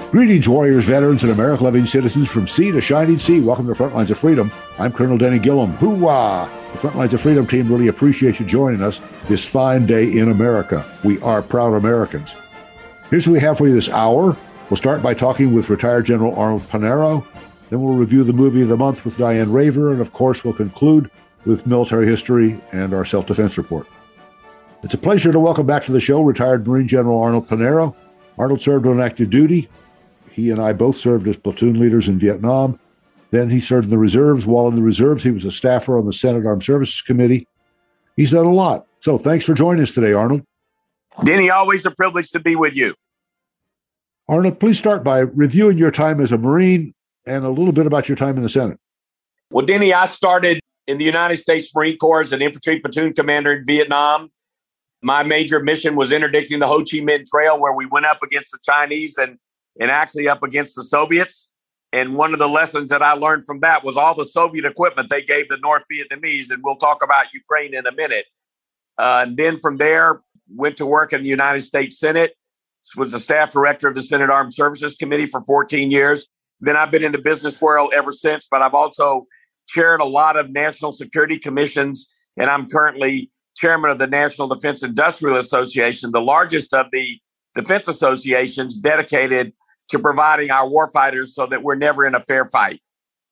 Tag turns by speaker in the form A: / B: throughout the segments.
A: Greetings, warriors, veterans, and America-loving citizens from sea to shining sea. Welcome to Frontlines of Freedom. I'm Colonel Denny Gillum. Hoorah! The Frontlines of Freedom team really appreciates you joining us this fine day in America. We are proud Americans. Here's what we have for you this hour. We'll start by talking with retired General Arnold Panaro. Then we'll review the movie of the month with Diane Raver. And of course, we'll conclude with military history and our self-defense report. It's a pleasure to welcome back to the show retired Marine General Arnold Panaro. Arnold served on active duty. He and I both served as platoon leaders in Vietnam. Then he served in the reserves. While in the reserves, he was a staffer on the Senate Armed Services Committee. He's done a lot. So thanks for joining us today, Arnold.
B: Denny, always a privilege to be with you.
A: Arnold, please start by reviewing your time as a Marine and a little bit about your time in the Senate.
B: Well, Denny, I started in the United States Marine Corps as an infantry platoon commander in Vietnam. My major mission was interdicting the Ho Chi Minh Trail, where we went up against the Chinese and actually up against the Soviets. And one of the lessons that I learned from that was all the Soviet equipment they gave the North Vietnamese. And we'll talk about Ukraine in a minute. And then from there, went to work in the United States Senate, was the staff director of the Senate Armed Services Committee for 14 years. Then I've been in the business world ever since, but I've also chaired a lot of national security commissions. And I'm currently chairman of the National Defense Industrial Association, the largest of the defense associations dedicated to providing our warfighters so that we're never in a fair fight.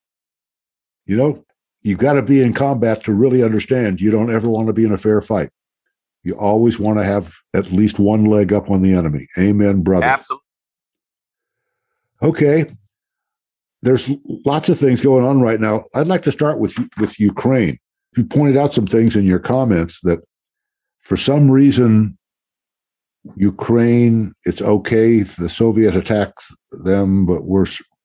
A: You know, you've got to be in combat to really understand you don't ever want to be in a fair fight. You always want to have at least one leg up on the enemy. Amen, brother.
B: Absolutely.
A: Okay. There's lots of things going on right now. I'd like to start with Ukraine. You pointed out some things in your comments that for some reason, Ukraine, it's okay if the Soviet attacks them, but we're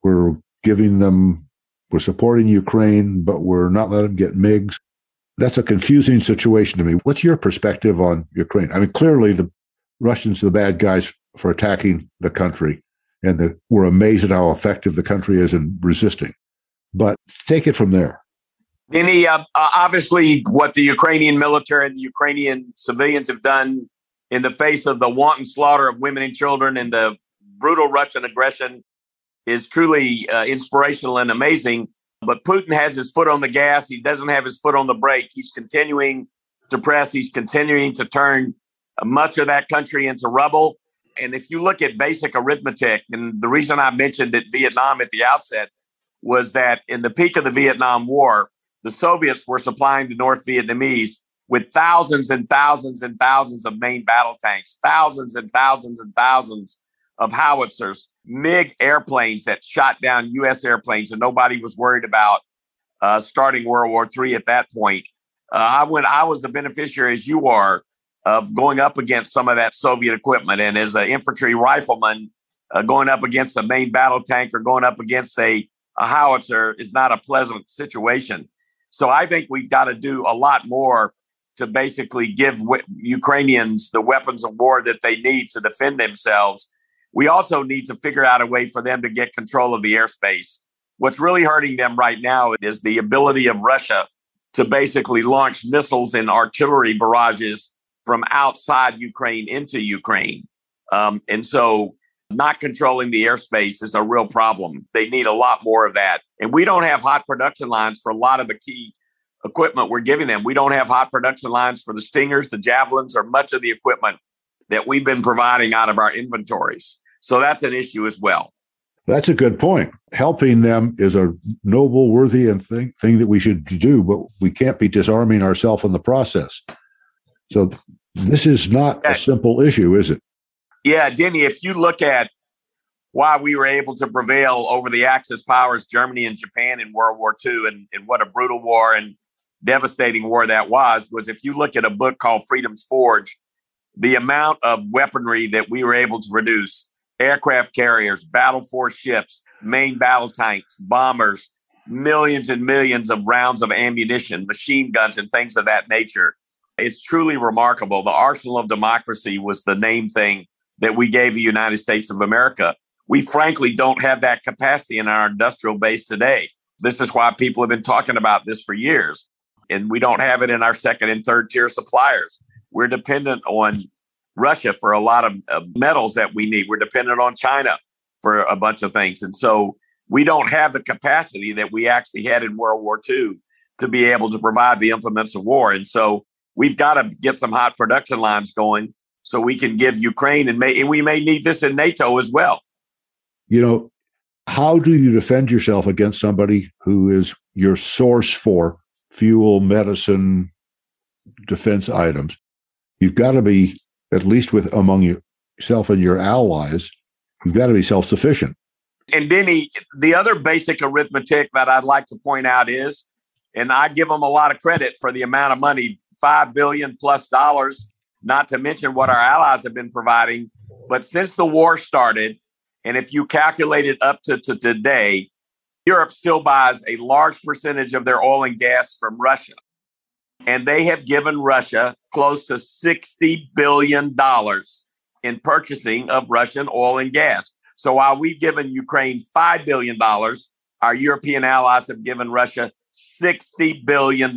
A: supporting Ukraine, but we're not letting them get MiGs. That's a confusing situation to me. What's your perspective on Ukraine? I mean, clearly the Russians are the bad guys for attacking the country, and we're amazed at how effective the country is in resisting. But take it from there.
B: Denny, obviously what the Ukrainian military and the Ukrainian civilians have done in the face of the wanton slaughter of women and children and the brutal Russian aggression is truly inspirational and amazing. But Putin has his foot on the gas. He doesn't have his foot on the brake. He's continuing to press. He's continuing to turn much of that country into rubble. And if you look at basic arithmetic, and the reason I mentioned it, Vietnam at the outset, was that in the peak of the Vietnam War, the Soviets were supplying the North Vietnamese with thousands and thousands and thousands of main battle tanks, thousands and thousands and thousands of howitzers, MiG airplanes that shot down U.S. airplanes, and nobody was worried about starting World War III at that point. I was the beneficiary, as you are, of going up against some of that Soviet equipment. And as an infantry rifleman, going up against a main battle tank or going up against a howitzer is not a pleasant situation. So I think we've got to do a lot more to basically give Ukrainians the weapons of war that they need to defend themselves. We also need to figure out a way for them to get control of the airspace. What's really hurting them right now is the ability of Russia to basically launch missiles and artillery barrages from outside Ukraine into Ukraine. And so not controlling the airspace is a real problem. They need a lot more of that. And we don't have hot production lines for a lot of the key equipment we're giving them. We don't have hot production lines for the Stingers, the Javelins, or much of the equipment that we've been providing out of our inventories. So that's an issue as well.
A: That's a good point. Helping them is a noble, worthy thing that we should do, but we can't be disarming ourselves in the process. So this is not a simple issue, is it?
B: Yeah, Denny, if you look at why we were able to prevail over the Axis powers, Germany and Japan in World War II, and what a brutal war and devastating war that was if you look at a book called Freedom's Forge, the amount of weaponry that we were able to produce, aircraft carriers, battle force ships, main battle tanks, bombers, millions and millions of rounds of ammunition, machine guns, and things of that nature. It's truly remarkable. The arsenal of democracy was the name thing that we gave the United States of America. We frankly don't have that capacity in our industrial base today. This is why people have been talking about this for years. And we don't have it in our second and third tier suppliers. We're dependent on Russia for a lot of metals that we need. We're dependent on China for a bunch of things. And so we don't have the capacity that we actually had in World War II to be able to provide the implements of war. And so we've got to get some hot production lines going so we can give Ukraine, and we may need this in NATO as well.
A: How do you defend yourself against somebody who is your source for fuel, medicine, defense items? You've got to be, at least among yourself and your allies, you've got to be self-sufficient.
B: And Denny, the other basic arithmetic that I'd like to point out is, and I give them a lot of credit for the amount of money, $5 billion plus, not to mention what our allies have been providing. But since the war started, and if you calculate it up to today, Europe still buys a large percentage of their oil and gas from Russia. And they have given Russia close to $60 billion in purchasing of Russian oil and gas. So while we've given Ukraine $5 billion, our European allies have given Russia $60 billion.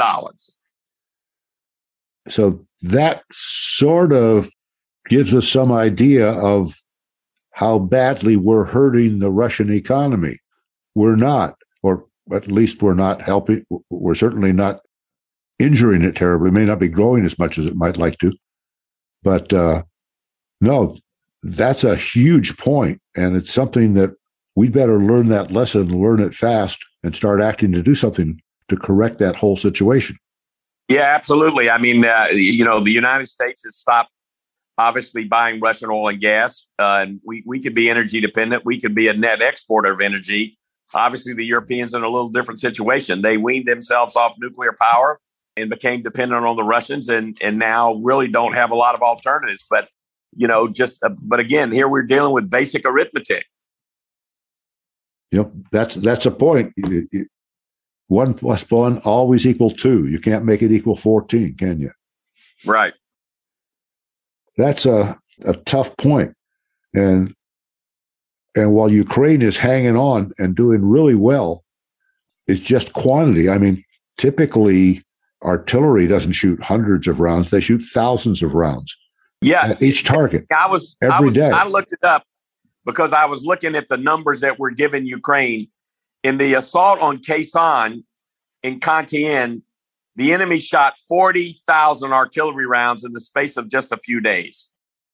A: So that sort of gives us some idea of how badly we're hurting the Russian economy. We're not, or at least we're not helping. We're certainly not injuring it terribly. It may not be growing as much as it might like to. But no, that's a huge point. And it's something that we'd better learn that lesson, learn it fast, and start acting to do something to correct that whole situation.
B: Yeah, absolutely. I mean, the United States has stopped, obviously, buying Russian oil and gas. And we could be energy dependent. We could be a net exporter of energy. Obviously, the Europeans are in a little different situation. They weaned themselves off nuclear power and became dependent on the Russians, and now really don't have a lot of alternatives. But, but again, here we're dealing with basic arithmetic.
A: Yep, that's a point. 1 + 1 always equal 2. You can't make it equal 14, can you?
B: Right.
A: That's a tough point. And while Ukraine is hanging on and doing really well, it's just quantity. I mean, typically artillery doesn't shoot hundreds of rounds. They shoot thousands of rounds at each target every day.
B: I looked it up because I was looking at the numbers that were given Ukraine. In the assault on Kherson in Khantyne, the enemy shot 40,000 artillery rounds in the space of just a few days.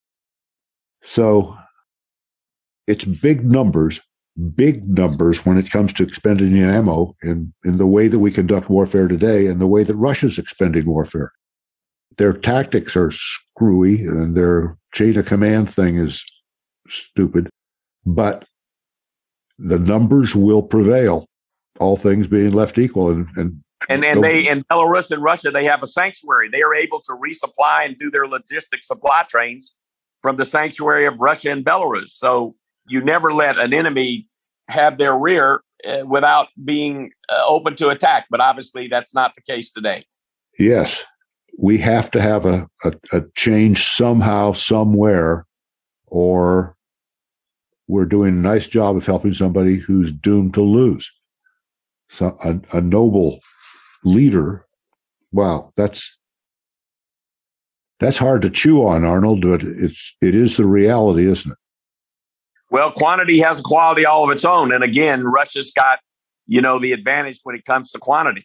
A: So it's big numbers when it comes to expending ammo in the way that we conduct warfare today and the way that Russia's expending warfare. Their tactics are screwy and their chain of command thing is stupid, but the numbers will prevail, all things being left equal. And
B: they in Belarus and Russia, they have a sanctuary. They are able to resupply and do their logistic supply trains from the sanctuary of Russia and Belarus. So you never let an enemy have their rear without being open to attack. But obviously, that's not the case today.
A: Yes, we have to have a change somehow, somewhere, or we're doing a nice job of helping somebody who's doomed to lose. So a noble leader, wow, that's hard to chew on, Arnold, but it is the reality, isn't it?
B: Well, quantity has a quality all of its own. And again, Russia's got, the advantage when it comes to quantity.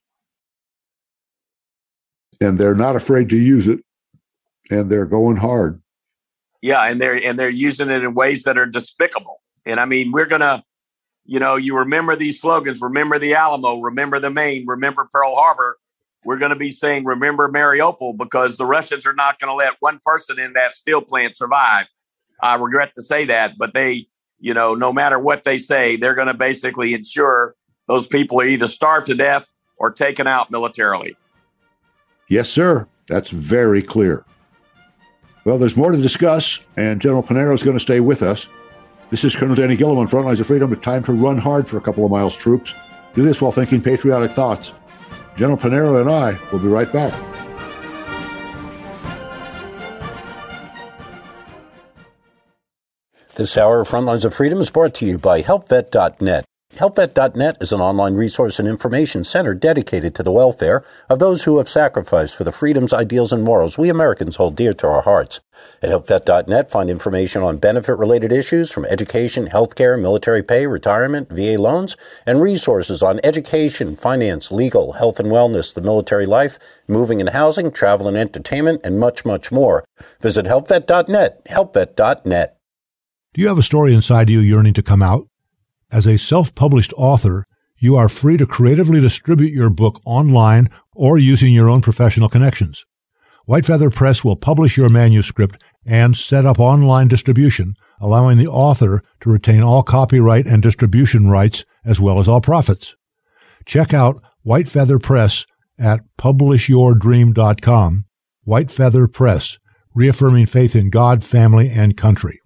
A: And they're not afraid to use it, and they're going hard.
B: Yeah, and they're using it in ways that are despicable. And I mean, we're gonna, you remember these slogans: remember the Alamo, remember the Maine, remember Pearl Harbor. We're going to be saying remember Mariupol, because the Russians are not going to let one person in that steel plant survive. I regret to say that, but they, no matter what they say, they're going to basically ensure those people are either starved to death or taken out militarily.
A: Yes, sir. That's very clear. Well, there's more to discuss, and General Panero is going to stay with us. This is Colonel Danny Gillum on Frontlines of Freedom. It's time to run hard for a couple of miles, troops. Do this while thinking patriotic thoughts. General Panero and I will be right back.
C: This hour of Frontlines of Freedom is brought to you by HelpVet.net. HelpVet.net is an online resource and information center dedicated to the welfare of those who have sacrificed for the freedoms, ideals, and morals we Americans hold dear to our hearts. At HelpVet.net, find information on benefit-related issues from education, healthcare, military pay, retirement, VA loans, and resources on education, finance, legal, health and wellness, the military life, moving and housing, travel and entertainment, and much, much more. Visit HelpVet.net, HelpVet.net.
A: Do you have a story inside you yearning to come out? As a self-published author, you are free to creatively distribute your book online or using your own professional connections. White Feather Press will publish your manuscript and set up online distribution, allowing the author to retain all copyright and distribution rights as well as all profits. Check out White Feather Press at publishyourdream.com. White Feather Press, reaffirming faith in God, family, and country.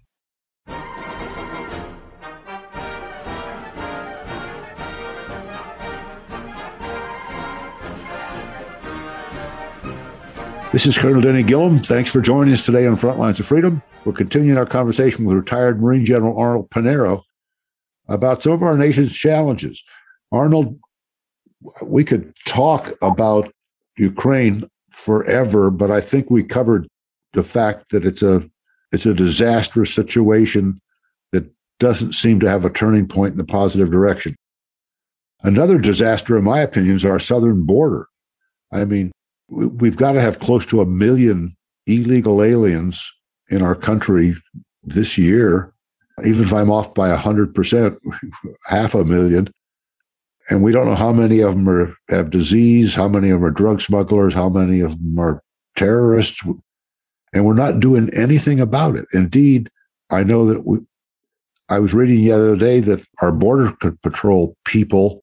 A: This is Colonel Denny Gillum. Thanks for joining us today on Frontlines of Freedom. We're continuing our conversation with retired Marine General Arnold Panero about some of our nation's challenges. Arnold, we could talk about Ukraine forever, but I think we covered the fact that it's a disastrous situation that doesn't seem to have a turning point in the positive direction. Another disaster, in my opinion, is our southern border. I mean, we've got to have close to 1 million illegal aliens in our country this year, even if I'm off by 100%, 500,000. And we don't know how many of them have disease, how many of them are drug smugglers, how many of them are terrorists. And we're not doing anything about it. Indeed, I know that I was reading the other day that our Border Patrol people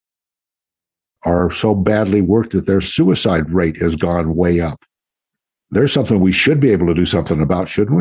A: are so badly worked that their suicide rate has gone way up. There's something we should be able to do something about, shouldn't we?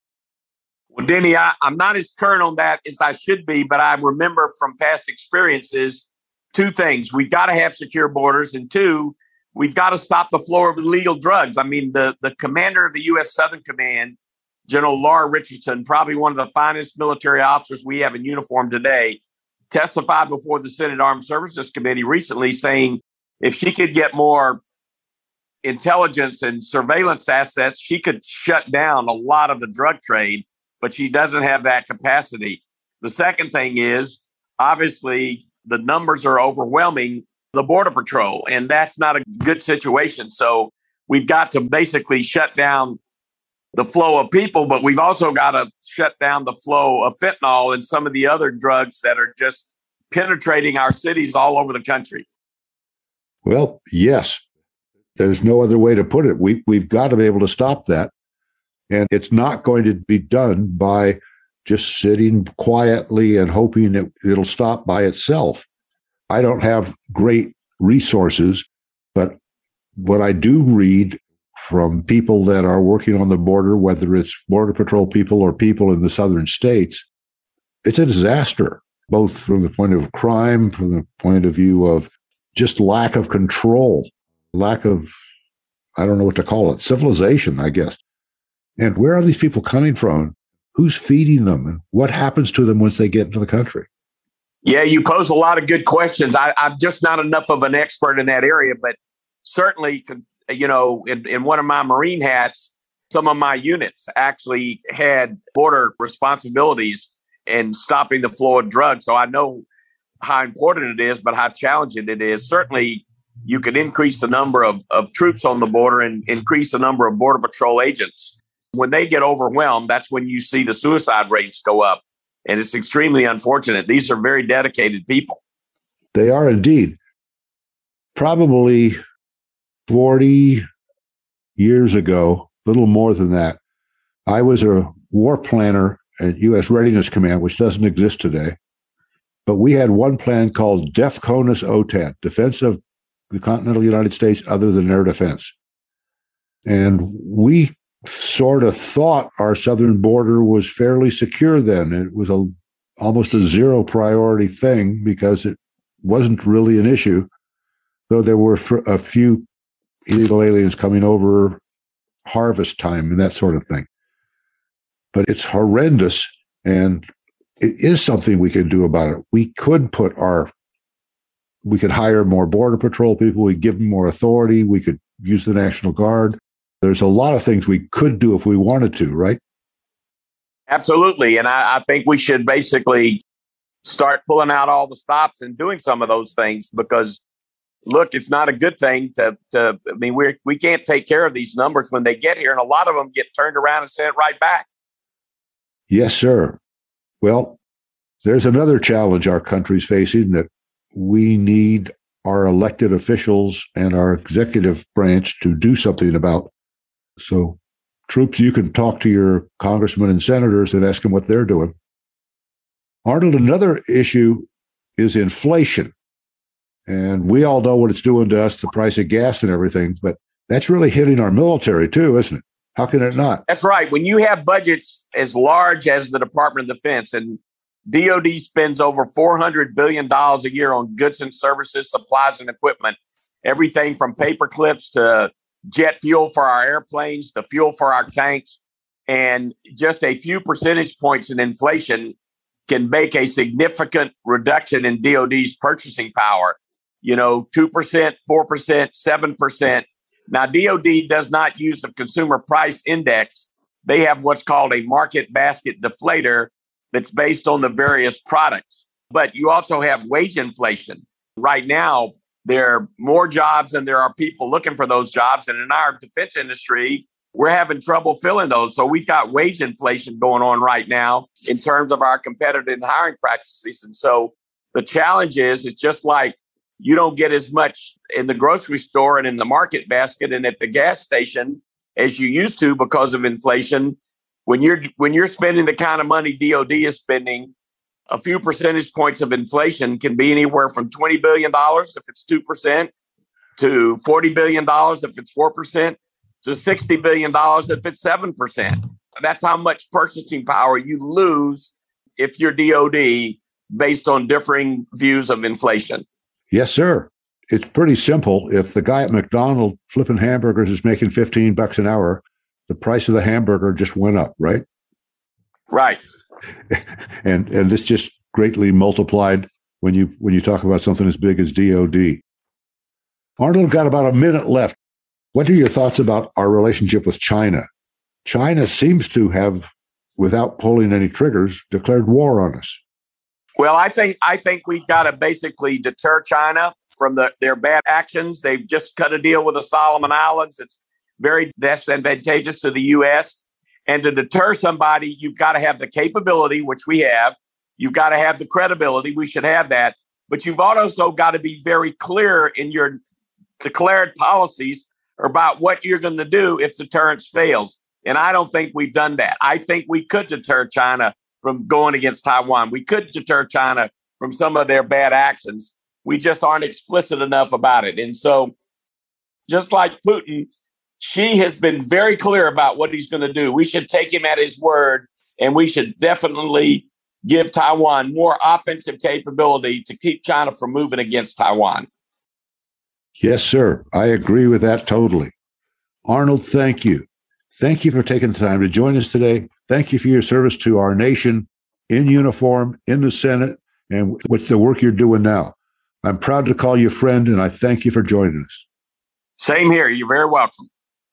B: Well, Denny, I'm not as current on that as I should be, but I remember from past experiences, two things. We've got to have secure borders, and two, we've got to stop the flow of illegal drugs. I mean, the commander of the U.S. Southern Command, General Laura Richardson, probably one of the finest military officers we have in uniform today, testified before the Senate Armed Services Committee recently saying if she could get more intelligence and surveillance assets, she could shut down a lot of the drug trade, but she doesn't have that capacity. The second thing is, obviously, the numbers are overwhelming the Border Patrol, and that's not a good situation. So we've got to basically shut down the flow of people, but we've also got to shut down the flow of fentanyl and some of the other drugs that are just penetrating our cities all over the country.
A: Well, yes, there's no other way to put it. We've got to be able to stop that. And it's not going to be done by just sitting quietly and hoping that it'll stop by itself. I don't have great resources, but what I do read from people that are working on the border, whether it's Border Patrol people or people in the southern states, it's a disaster, both from the point of crime, from the point of view of just lack of control, lack of, I don't know what to call it, civilization, I guess. And where are these people coming from? Who's feeding them? And what happens to them once they get into the country?
B: Yeah, you pose a lot of good questions. I'm just not enough of an expert in that area, but certainly, you know, in one of my Marine hats, some of my units actually had border responsibilities in stopping the flow of drugs. So I know how important it is, but how challenging it is. Certainly, you can increase the number of troops on the border and increase the number of Border Patrol agents. When they get overwhelmed, that's when you see the suicide rates go up. And it's extremely unfortunate. These are very dedicated people.
A: They are indeed. Probably 40 years ago, a little more than that, I was a war planner at U.S. Readiness Command, which doesn't exist today. But we had one plan called DEFCONUS OTAN, Defense of the Continental United States Other Than Air Defense. And we sort of thought our southern border was fairly secure then. It was almost a zero priority thing because it wasn't really an issue, though there were a few illegal aliens coming over harvest time and that sort of thing. But it's horrendous. And it is something we could do about it. We could hire more Border Patrol people. We give them more authority. We could use the National Guard. There's a lot of things we could do if we wanted to, right?
B: Absolutely. And I think we should basically start pulling out all the stops and doing some of those things because, look, it's not a good thing we can't take care of these numbers when they get here. And a lot of them get turned around and sent right back.
A: Yes, sir. Well, there's another challenge our country's facing that we need our elected officials and our executive branch to do something about. So, troops, you can talk to your congressmen and senators and ask them what they're doing. Arnold, another issue is inflation. And we all know what it's doing to us, the price of gas and everything, but that's really hitting our military too, isn't it? How can it not?
B: That's right. When you have budgets as large as the Department of Defense, and DOD spends over $400 billion a year on goods and services, supplies and equipment, everything from paper clips to jet fuel for our airplanes, to fuel for our tanks, and just a few percentage points in inflation can make a significant reduction in DOD's purchasing power. 2%, 4%, 7%. Now, DOD does not use the consumer price index. They have what's called a market basket deflator that's based on the various products. But you also have wage inflation. Right now, there are more jobs than there are people looking for those jobs. And in our defense industry, we're having trouble filling those. So we've got wage inflation going on right now in terms of our competitive hiring practices. And so the challenge is, it's just like you don't get as much in the grocery store and in the market basket and at the gas station as you used to because of inflation. When you're spending the kind of money DOD is spending, a few percentage points of inflation can be anywhere from $20 billion if it's 2%, to $40 billion if it's 4%, to $60 billion if it's 7%. That's how much purchasing power you lose if you're DOD based on differing views of inflation.
A: Yes, sir. It's pretty simple. If the guy at McDonald's flipping hamburgers is making $15 an hour, the price of the hamburger just went up, right?
B: Right.
A: And this just greatly multiplied when you talk about something as big as DOD. Arnold, got about a minute left. What are your thoughts about our relationship with China? China seems to have, without pulling any triggers, declared war on us.
B: Well, I think we've got to basically deter China from their bad actions. They've just cut a deal with the Solomon Islands. It's very disadvantageous to the U.S. And to deter somebody, you've got to have the capability, which we have. You've got to have the credibility. We should have that. But you've also got to be very clear in your declared policies about what you're going to do if deterrence fails. And I don't think we've done that. I think we could deter China from going against Taiwan. We could deter China from some of their bad actions. We just aren't explicit enough about it. And so, just like Putin, Xi has been very clear about what he's going to do. We should take him at his word, and we should definitely give Taiwan more offensive capability to keep China from moving against Taiwan.
A: Yes, sir. I agree with that totally. Arnold, thank you. Thank you for taking the time to join us today. Thank you for your service to our nation in uniform, in the Senate, and with the work you're doing now. I'm proud to call you friend, and I thank you for joining us.
B: Same here. You're very welcome.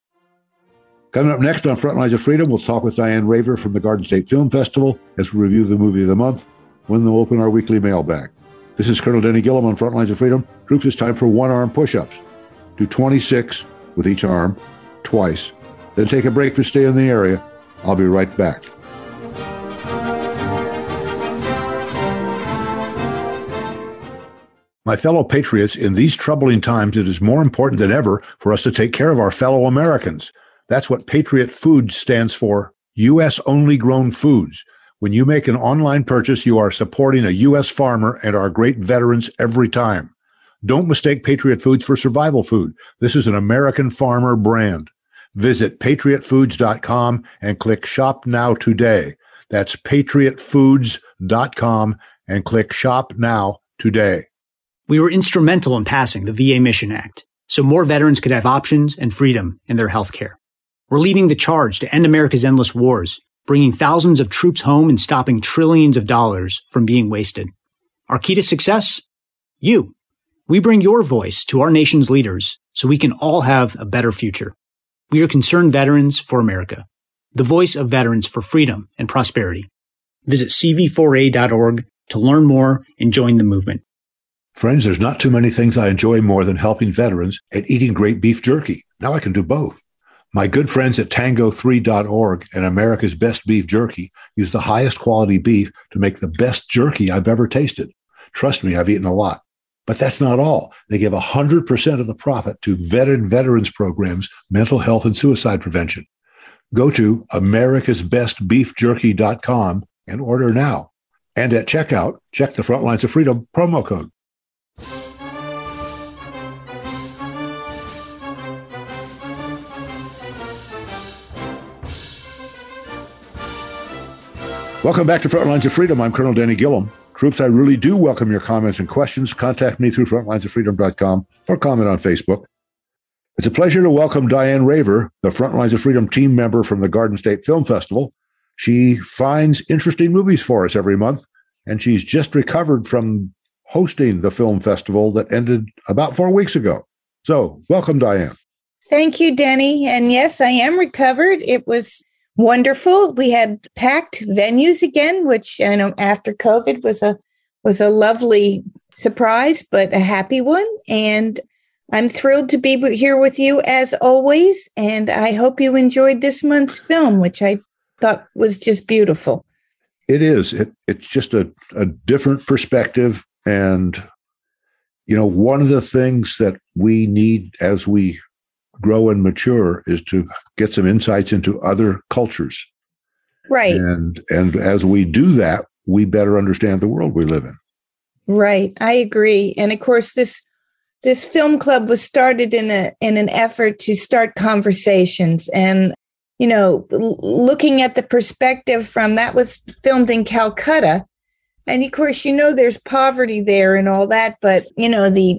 A: Coming up next on Frontlines of Freedom, we'll talk with Diane Raver from the Garden State Film Festival as we review the movie of the month when they'll open our weekly mailbag. This is Colonel Denny Gillum on Frontlines of Freedom. Troops, it's time for one-arm push-ups. Do 26 with each arm twice. Then take a break to stay in the area. I'll be right back. My fellow patriots, in these troubling times, it is more important than ever for us to take care of our fellow Americans. That's what Patriot Foods stands for, U.S.-only grown foods. When you make an online purchase, you are supporting a U.S. farmer and our great veterans every time. Don't mistake Patriot Foods for survival food. This is an American farmer brand. Visit patriotfoods.com and click Shop Now today. That's patriotfoods.com and click Shop Now today.
D: We were instrumental in passing the VA Mission Act, so more veterans could have options and freedom in their health care. We're leading the charge to end America's endless wars, bringing thousands of troops home and stopping trillions of dollars from being wasted. Our key to success? You. We bring your voice to our nation's leaders so we can all have a better future. We are Concerned Veterans for America, the voice of veterans for freedom and prosperity. Visit cv4a.org to learn more and join the movement.
A: Friends, there's not too many things I enjoy more than helping veterans and eating great beef jerky. Now I can do both. My good friends at tango3.org and America's Best Beef Jerky use the highest quality beef to make the best jerky I've ever tasted. Trust me, I've eaten a lot. But that's not all. They give 100% of the profit to veterans programs, mental health, and suicide prevention. Go to americasbestbeefjerky.com and order now. And at checkout, check the Frontlines of Freedom promo code. Welcome back to Frontlines of Freedom. I'm Colonel Danny Gillum. Troops, I really do welcome your comments and questions. Contact me through frontlinesoffreedom.com or comment on Facebook. It's a pleasure to welcome Diane Raver, the Frontlines of Freedom team member from the Garden State Film Festival. She finds interesting movies for us every month, and she's just recovered from hosting the film festival that ended about 4 weeks ago. So, welcome, Diane.
E: Thank you, Danny. And yes, I am recovered. It was wonderful. We had packed venues again, which I know after COVID was a lovely surprise, but a happy one. And I'm thrilled to be here with you as always. And I hope you enjoyed this month's film, which I thought was just beautiful.
A: It is. It's just a different perspective. And, you know, one of the things that we need as we grow and mature is to get some insights into other cultures.
E: Right.
A: And as we do that, we better understand the world we live in.
E: Right. I agree. And of course, this film club was started in an effort to start conversations and, you know, looking at the perspective from that was filmed in Calcutta. And of course, you know, there's poverty there and all that, but you know, the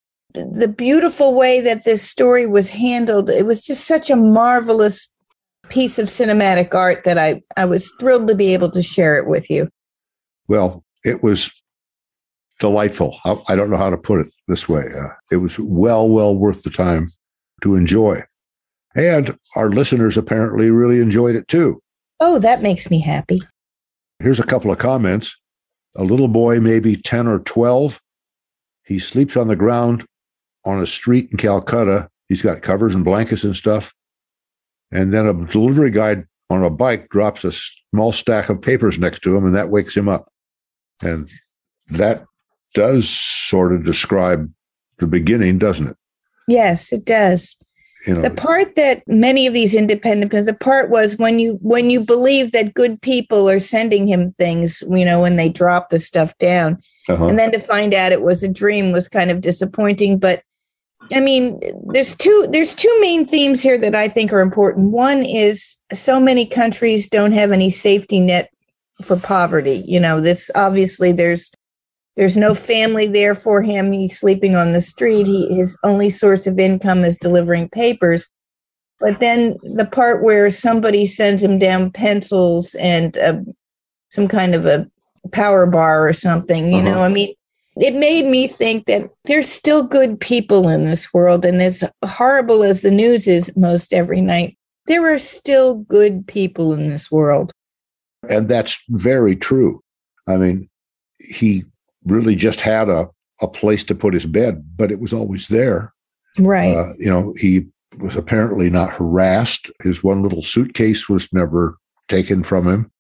E: beautiful way that this story was handled, it was just such a marvelous piece of cinematic art that I was thrilled to be able to share it with you.
A: Well, it was delightful. I don't know how to put it this way. It was well worth the time to enjoy. And our listeners apparently really enjoyed it too.
E: Oh, that makes me happy.
A: Here's a couple of comments. A little boy, maybe 10 or 12, he sleeps on the ground on a street in Calcutta. He's got covers and blankets and stuff. And then a delivery guy on a bike drops a small stack of papers next to him, and that wakes him up. And that does sort of describe the beginning, doesn't it?
E: Yes, it does.
A: You know,
E: the part that many of these independent films, the part was when you believe that good people are sending him things, you know, when they drop the stuff down. And then to find out it was a dream was kind of disappointing. But I mean, there's two main themes here that I think are important. One is so many countries don't have any safety net for poverty. You know, this obviously there's no family there for him. He's sleeping on the street. His only source of income is delivering papers. But then the part where somebody sends him down pencils and some kind of a power bar or something, you know, I mean, it made me think that there's still good people in this world. And as horrible as the news is most every night, there are still good people in this world.
A: And that's very true. I mean, he really just had a place to put his bed, but it was always there.
E: Right.
A: You know, he was apparently not harassed. His one little suitcase was never taken from him.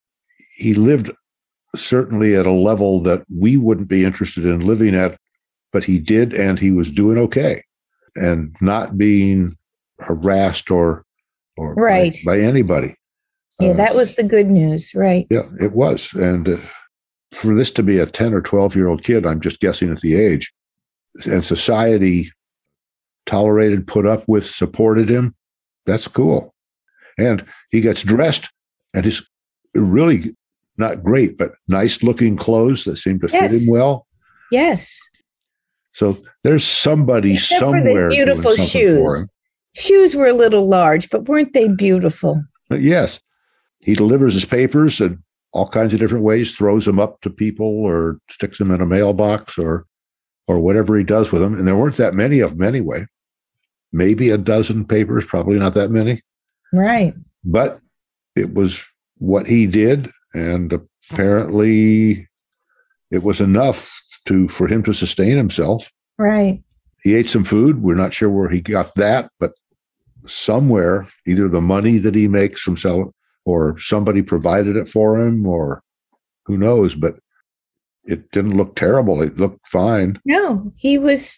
A: He lived certainly at a level that we wouldn't be interested in living at, but he did, and he was doing okay and not being harassed or
E: right.
A: by anybody.
E: Yeah, that was the good news, right?
A: Yeah, it was. And for this to be a 10 or 12-year-old kid, I'm just guessing at the age, and society tolerated, put up with, supported him, that's cool. And he gets dressed, and his really not great, but nice-looking clothes that seem to fit him well.
E: Yes.
A: So there's somebody
E: Except
A: somewhere
E: for the beautiful
A: doing
E: shoes.
A: for him.
E: Shoes were a little large, but weren't they beautiful?
A: But yes. he delivers his papers in all kinds of different ways, throws them up to people or sticks them in a mailbox or whatever he does with them. And there weren't that many of them anyway. Maybe a dozen papers, probably not that many.
E: Right.
A: But it was what he did, and apparently it was enough for him to sustain himself.
E: Right.
A: He ate some food. We're not sure where he got that, but somewhere, either the money that he makes from selling or somebody provided it for him, or who knows, but it didn't look terrible. It looked fine.
E: No, he was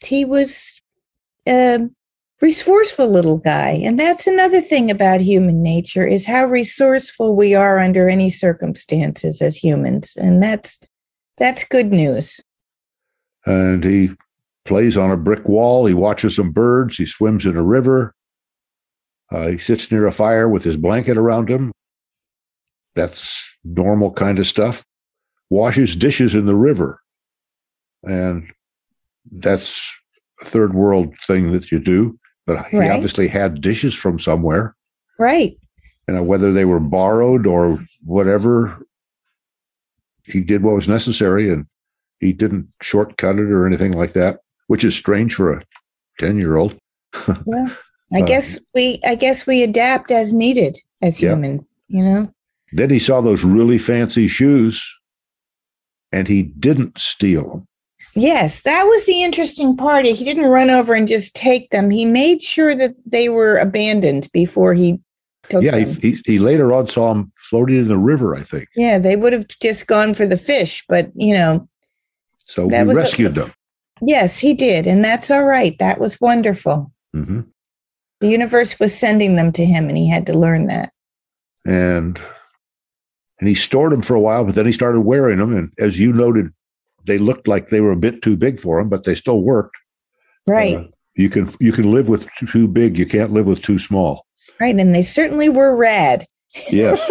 E: resourceful little guy. And that's another thing about human nature, is how resourceful we are under any circumstances as humans. And that's good news.
A: And he plays on a brick wall. He watches some birds. He swims in a river. He sits near a fire with his blanket around him. That's normal kind of stuff. Washes dishes in the river. And that's a third world thing that you do. But he obviously had dishes from somewhere.
E: Right.
A: And whether they were borrowed or whatever, he did what was necessary, and he didn't shortcut it or anything like that, which is strange for a 10-year-old.
E: Well, I guess we adapt as needed as humans, you know?
A: Then he saw those really fancy shoes, and he didn't steal them.
E: Yes, that was the interesting part. He didn't run over and just take them. He made sure that they were abandoned before he took them.
A: Yeah, he later on saw them floating in the river, I think.
E: Yeah, they would have just gone for the fish, but, you know.
A: So he rescued them.
E: Yes, he did. And that's all right. That was wonderful.
A: Mm-hmm.
E: The universe was sending them to him, and he had to learn that.
A: And he stored them for a while, but then he started wearing them. And as you noted, they looked like they were a bit too big for him, but they still worked.
E: Right.
A: You can live with too big. You can't live with too small.
E: Right. And they certainly were rad.
A: Yes.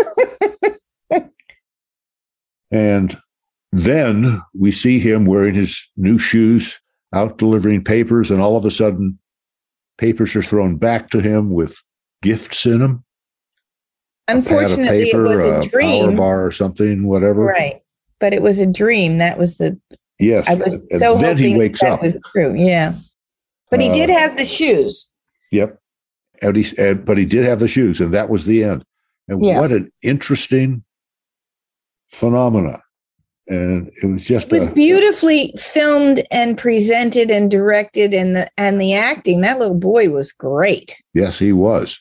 A: And then we see him wearing his new shoes, out delivering papers, and all of a sudden, papers are thrown back to him with gifts in them.
E: Unfortunately, it was a dream.
A: Power bar or something, whatever.
E: Right. But it was a dream. That was
A: yes.
E: I was so
A: then
E: hoping
A: he wakes
E: that
A: up.
E: was true. Yeah. But he did have the shoes.
A: Yep. But he did have the shoes, and that was the end. And what an interesting phenomena. And it was just
E: beautifully filmed and presented and directed, and the acting. That little boy was great.
A: Yes, he was.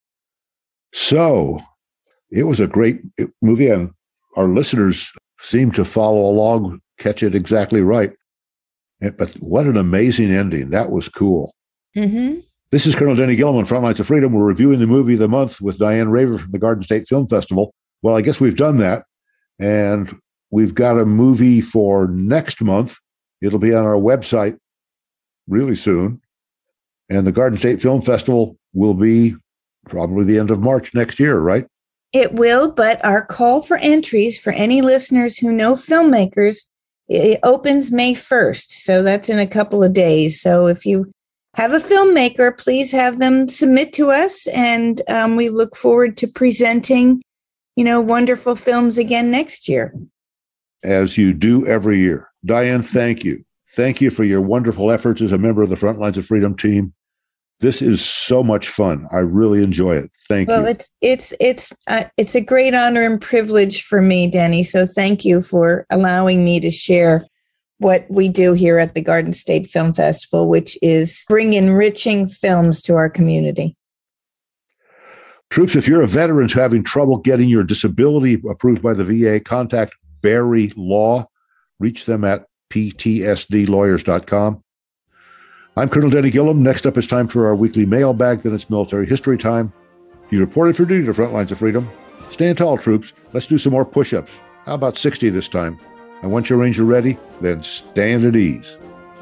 A: So it was a great movie, and our listeners seem to follow along, catch it exactly right. But what an amazing ending. That was cool.
E: Mm-hmm.
A: This is Colonel Denny Gilliam on Frontlines of Freedom. We're reviewing the movie of the month with Diane Raver from the Garden State Film Festival. Well, I guess we've done that. And we've got a movie for next month. It'll be on our website really soon. And the Garden State Film Festival will be probably the end of March next year, right?
E: It will, but our call for entries for any listeners who know filmmakers, it opens May 1st. So that's in a couple of days. So if you have a filmmaker, please have them submit to us. And we look forward to presenting, wonderful films again next year.
A: As you do every year. Diane, thank you. Thank you for your wonderful efforts as a member of the Frontlines of Freedom team. This is so much fun. I really enjoy it. Thank you.
E: Well, it's a great honor and privilege for me, Denny. So thank you for allowing me to share what we do here at the Garden State Film Festival, which is bring enriching films to our community.
A: Troops, if you're a veteran who's having trouble getting your disability approved by the VA, contact Barry Law. Reach them at ptsdlawyers.com. I'm Colonel Denny Gilliam. Next up, it's time for our weekly mailbag. Then it's military history time. You reported for duty to Frontlines of Freedom. Stand tall, troops. Let's do some more push-ups. How about 60 this time? And once your range are ready, then stand at ease.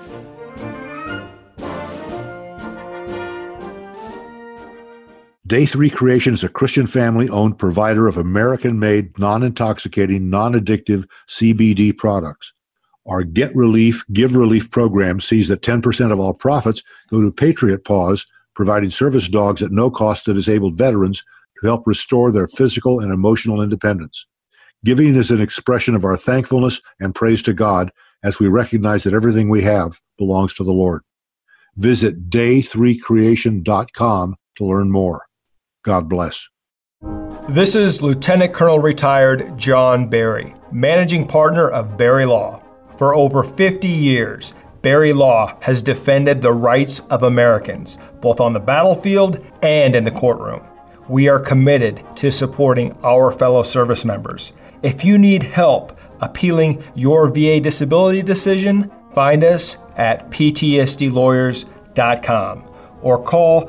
A: Day 3 Creation is a Christian family-owned provider of American-made, non-intoxicating, non-addictive CBD products. Our Get Relief, Give Relief program sees that 10% of all profits go to Patriot Paws, providing service dogs at no cost to disabled veterans to help restore their physical and emotional independence. Giving is an expression of our thankfulness and praise to God as we recognize that everything we have belongs to the Lord. Visit day3creation.com to learn more. God bless.
F: This is Lieutenant Colonel Retired John Barry, Managing Partner of Barry Law. For over 50 years, Barry Law has defended the rights of Americans, both on the battlefield and in the courtroom. We are committed to supporting our fellow service members. If you need help appealing your VA disability decision, find us at ptsdlawyers.com or call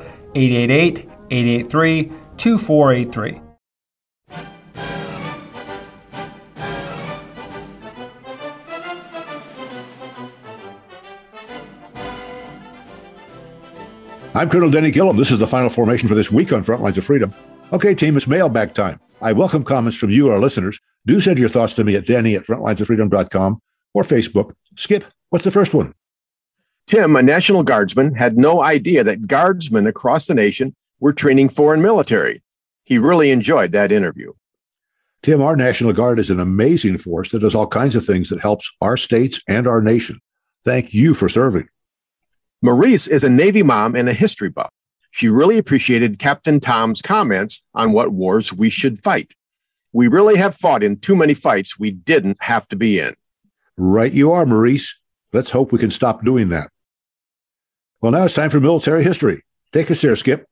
F: 888-883-2483.
A: I'm Colonel Denny Gillum. This is the final formation for this week on Frontlines of Freedom. Okay, team, it's mailbag time. I welcome comments from you, our listeners. Do send your thoughts to me at denny@frontlinesoffreedom.com or Facebook. Skip, what's the first one?
G: Tim, a National Guardsman, had no idea that guardsmen across the nation were training foreign military. He really enjoyed that interview.
A: Tim, our National Guard is an amazing force that does all kinds of things that helps our states and our nation. Thank you for serving.
G: Maurice is a Navy mom and a history buff. She really appreciated Captain Tom's comments on what wars we should fight. We really have fought in too many fights we didn't have to be in.
A: Right you are, Maurice. Let's hope we can stop doing that. Well, now it's time for military history. Take us there, Skip.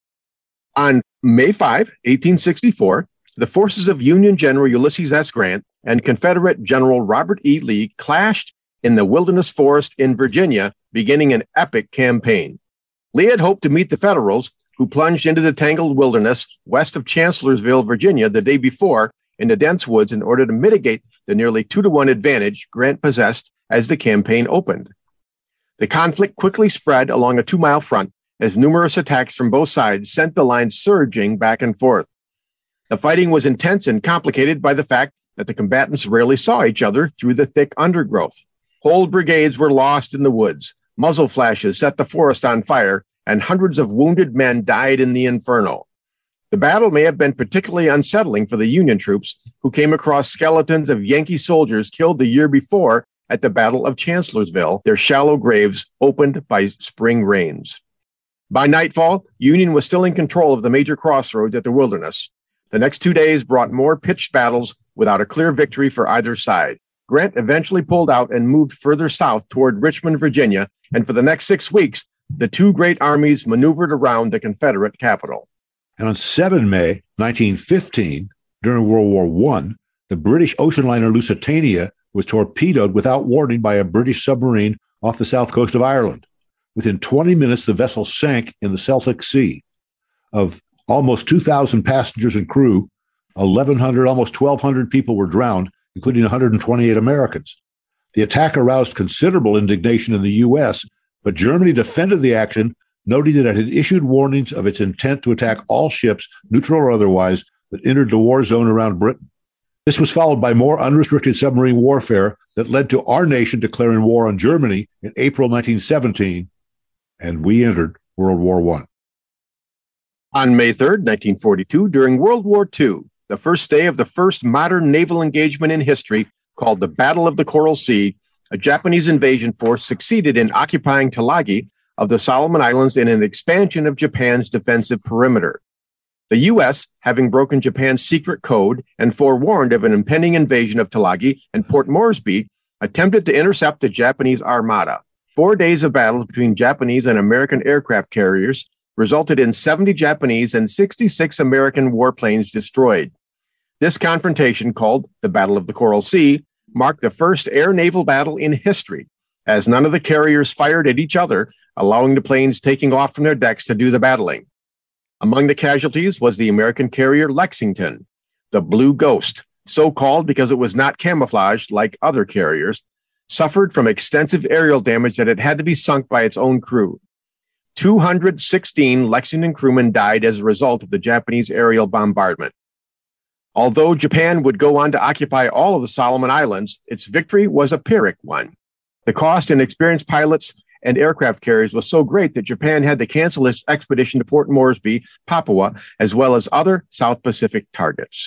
G: On May 5, 1864, the forces of Union General Ulysses S. Grant and Confederate General Robert E. Lee clashed in the Wilderness Forest in Virginia, beginning an epic campaign. Lee had hoped to meet the Federals, who plunged into the tangled wilderness west of Chancellorsville, Virginia, the day before in the dense woods in order to mitigate the nearly 2-to-1 advantage Grant possessed as the campaign opened. The conflict quickly spread along a 2-mile front as numerous attacks from both sides sent the line surging back and forth. The fighting was intense and complicated by the fact that the combatants rarely saw each other through the thick undergrowth. Whole brigades were lost in the woods, muzzle flashes set the forest on fire, and hundreds of wounded men died in the inferno. The battle may have been particularly unsettling for the Union troops, who came across skeletons of Yankee soldiers killed the year before at the Battle of Chancellorsville, their shallow graves opened by spring rains. By nightfall, Union was still in control of the major crossroads at the Wilderness. The next 2 days brought more pitched battles without a clear victory for either side. Grant eventually pulled out and moved further south toward Richmond, Virginia, and for the next 6 weeks, the two great armies maneuvered around the Confederate capital.
A: And on 7 May 1915, during World War I, the British ocean liner Lusitania was torpedoed without warning by a British submarine off the south coast of Ireland. Within 20 minutes, the vessel sank in the Celtic Sea. Of almost 2,000 passengers and crew, 1,100, almost 1,200 people were drowned, including 128 Americans. The attack aroused considerable indignation in the U.S., but Germany defended the action, noting that it had issued warnings of its intent to attack all ships, neutral or otherwise, that entered the war zone around Britain. This was followed by more unrestricted submarine warfare that led to our nation declaring war on Germany in April 1917, and we entered World War I.
G: On May 3, 1942, during World War II, the first day of the first modern naval engagement in history, called the Battle of the Coral Sea, a Japanese invasion force succeeded in occupying Tulagi of the Solomon Islands in an expansion of Japan's defensive perimeter. The U.S., having broken Japan's secret code and forewarned of an impending invasion of Tulagi and Port Moresby, attempted to intercept the Japanese armada. 4 days of battles between Japanese and American aircraft carriers resulted in 70 Japanese and 66 American warplanes destroyed. This confrontation, called the Battle of the Coral Sea, marked the first air-naval battle in history, as none of the carriers fired at each other, allowing the planes taking off from their decks to do the battling. Among the casualties was the American carrier Lexington, the Blue Ghost, so called because it was not camouflaged like other carriers, suffered from extensive aerial damage that it had to be sunk by its own crew. 216 Lexington crewmen died as a result of the Japanese aerial bombardment. Although Japan would go on to occupy all of the Solomon Islands, its victory was a Pyrrhic one. The cost in experienced pilots and aircraft carriers was so great that Japan had to cancel its expedition to Port Moresby, Papua, as well as other South Pacific targets.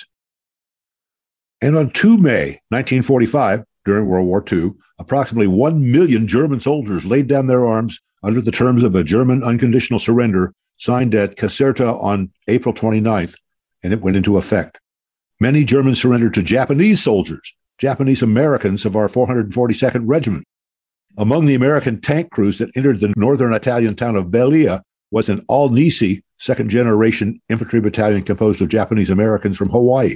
A: And on 2 May 1945, during World War II, approximately 1 million German soldiers laid down their arms under the terms of a German unconditional surrender signed at Caserta on April 29th, and it went into effect. Many Germans surrendered to Japanese soldiers, Japanese Americans of our 442nd Regiment. Among the American tank crews that entered the northern Italian town of Belia was an All-Nisi second-generation infantry battalion composed of Japanese Americans from Hawaii.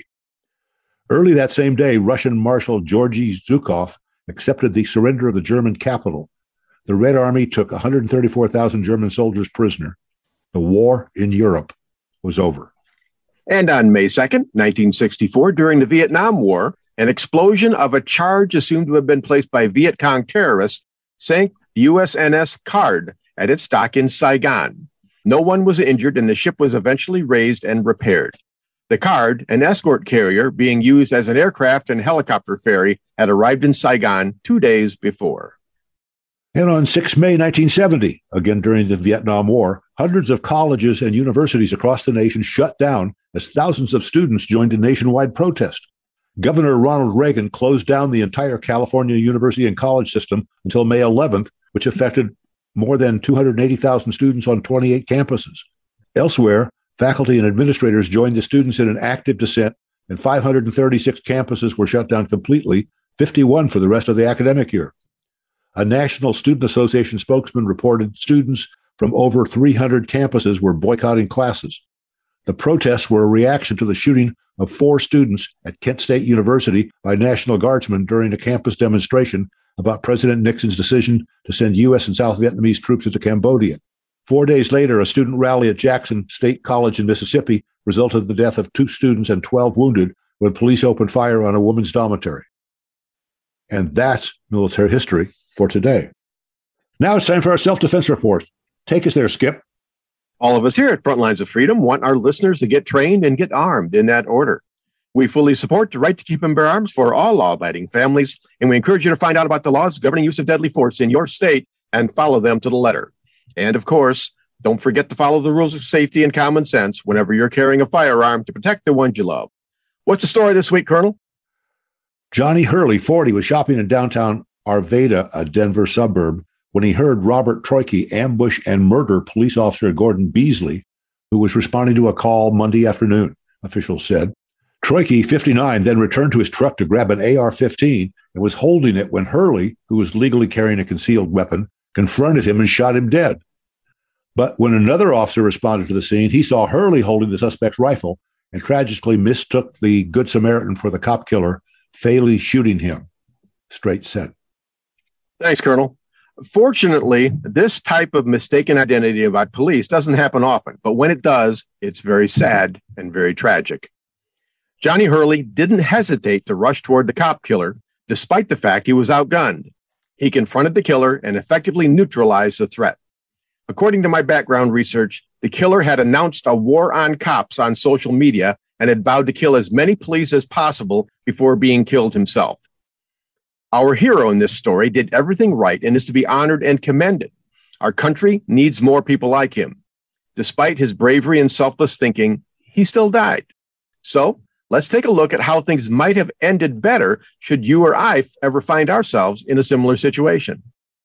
A: Early that same day, Russian Marshal Georgy Zhukov accepted the surrender of the German capital. The Red Army took 134,000 German soldiers prisoner. The war in Europe was over.
G: And on May 2nd, 1964, during the Vietnam War, an explosion of a charge assumed to have been placed by Viet Cong terrorists sank the USNS Card at its dock in Saigon. No one was injured, and the ship was eventually raised and repaired. The Card, an escort carrier being used as an aircraft and helicopter ferry, had arrived in Saigon 2 days before.
A: And on 6 May 1970, again during the Vietnam War, hundreds of colleges and universities across the nation shut down as thousands of students joined a nationwide protest. Governor Ronald Reagan closed down the entire California university and college system until May 11th, which affected more than 280,000 students on 28 campuses. Elsewhere, faculty and administrators joined the students in an active dissent, and 536 campuses were shut down completely, 51 for the rest of the academic year. A National Student Association spokesman reported students from over 300 campuses were boycotting classes. The protests were a reaction to the shooting of 4 students at Kent State University by National Guardsmen during a campus demonstration about President Nixon's decision to send U.S. and South Vietnamese troops into Cambodia. 4 days later, a student rally at Jackson State College in Mississippi resulted in the death of 2 students and 12 wounded when police opened fire on a woman's dormitory. And that's military history for today. Now it's time for our self-defense report. Take us there, Skip.
G: All of us here at Frontlines of Freedom want our listeners to get trained and get armed in that order. We fully support the right to keep and bear arms for all law-abiding families, and we encourage you to find out about the laws governing use of deadly force in your state and follow them to the letter. And of course, don't forget to follow the rules of safety and common sense whenever you're carrying a firearm to protect the ones you love. What's the story this week, Colonel?
A: Johnny Hurley, 40, was shopping in downtown Arvada, a Denver suburb, when he heard Robert Troike ambush and murder police officer Gordon Beasley, who was responding to a call Monday afternoon, officials said. Troike, 59, then returned to his truck to grab an AR-15 and was holding it when Hurley, who was legally carrying a concealed weapon, confronted him and shot him dead. But when another officer responded to the scene, he saw Hurley holding the suspect's rifle and tragically mistook the Good Samaritan for the cop killer, fatally shooting him. Straight said.
G: Thanks, Colonel. Fortunately, this type of mistaken identity about police doesn't happen often, but when it does, it's very sad and very tragic. Johnny Hurley didn't hesitate to rush toward the cop killer, despite the fact he was outgunned. He confronted the killer and effectively neutralized the threat. According to my background research, the killer had announced a war on cops on social media and had vowed to kill as many police as possible before being killed himself. Our hero in this story did everything right and is to be honored and commended. Our country needs more people like him. Despite his bravery and selfless thinking, he still died. So let's take a look at how things might have ended better should you or I ever find ourselves in a similar situation.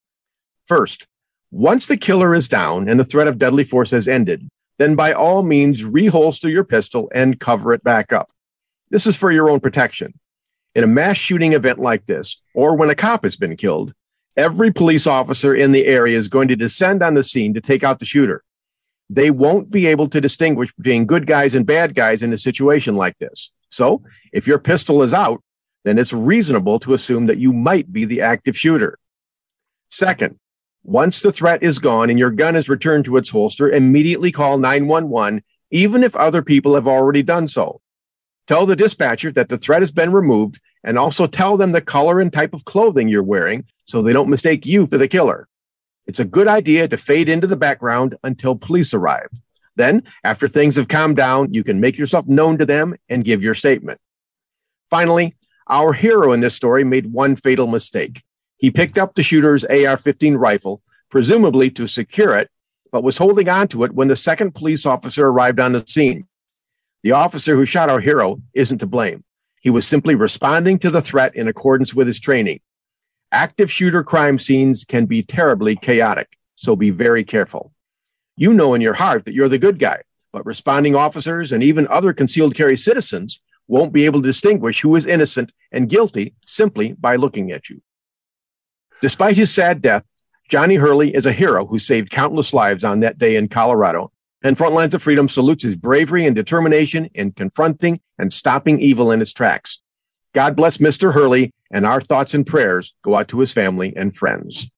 G: First, once the killer is down and the threat of deadly force has ended, then by all means reholster your pistol and cover it back up. This is for your own protection. In a mass shooting event like this, or when a cop has been killed, every police officer in the area is going to descend on the scene to take out the shooter. They won't be able to distinguish between good guys and bad guys in a situation like this. So if your pistol is out, then it's reasonable to assume that you might be the active shooter. Second, once the threat is gone and your gun is returned to its holster, immediately call 911, even if other people have already done so. Tell the dispatcher that the threat has been removed and also tell them the color and type of clothing you're wearing so they don't mistake you for the killer. It's a good idea to fade into the background until police arrive. Then, after things have calmed down, you can make yourself known to them and give your statement. Finally, our hero in this story made one fatal mistake. He picked up the shooter's AR-15 rifle, presumably to secure it, but was holding on to it when the second police officer arrived on the scene. The officer who shot our hero isn't to blame. He was simply responding to the threat in accordance with his training. Active shooter crime scenes can be terribly chaotic, so be very careful. You know in your heart that you're the good guy, but responding officers and even other concealed carry citizens won't be able to distinguish who is innocent and guilty simply by looking at you. Despite his sad death, Johnny Hurley is a hero who saved countless lives on that day in Colorado, and Frontlines of Freedom salutes his bravery and determination in confronting and stopping evil in its tracks. God bless Mr. Hurley, and our thoughts and prayers go out to his family and friends.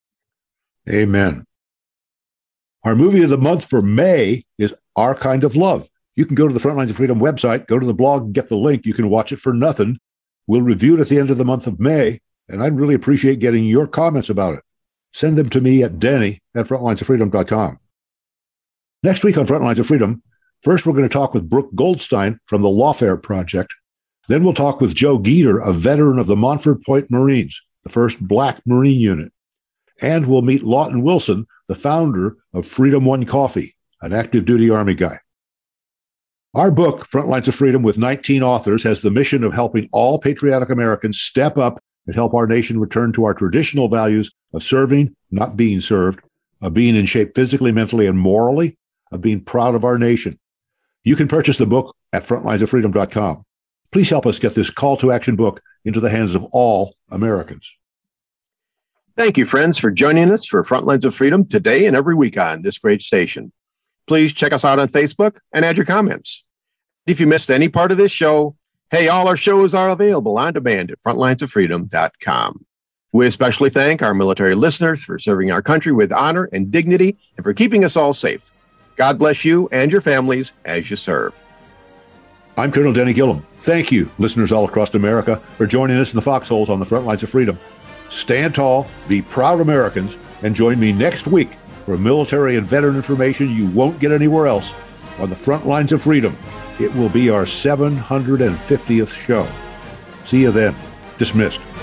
A: Amen. Our movie of the month for May is Our Kind of Love. You can go to the Frontlines of Freedom website, go to the blog, and get the link. You can watch it for nothing. We'll review it at the end of the month of May, and I'd really appreciate getting your comments about it. Send them to me at denny@frontlinesoffreedom.com. Next week on Frontlines of Freedom, first we're going to talk with Brooke Goldstein from the Lawfare Project. Then we'll talk with Joe Geter, a veteran of the Montford Point Marines, the first Black Marine unit. And we'll meet Lawton Wilson, the founder of Freedom One Coffee, an active duty Army guy. Our book, Frontlines of Freedom, with 19 authors, has the mission of helping all patriotic Americans step up and help our nation return to our traditional values of serving, not being served, of being in shape physically, mentally, and morally, of being proud of our nation. You can purchase the book at frontlinesoffreedom.com. Please help us get this call to action book into the hands of all Americans.
G: Thank you, friends, for joining us for Frontlines of Freedom today and every week on this great station. Please check us out on Facebook and add your comments. If you missed any part of this show, hey, all our shows are available on demand at frontlinesoffreedom.com. We especially thank our military listeners for serving our country with honor and dignity and for keeping us all safe. God bless you and your families as you serve.
A: I'm Colonel Denny Gillum. Thank you, listeners all across America, for joining us in the foxholes on the Frontlines of Freedom. Stand tall, be proud Americans, and join me next week for military and veteran information you won't get anywhere else on the Frontlines of Freedom. It will be our 750th show. See you then. Dismissed.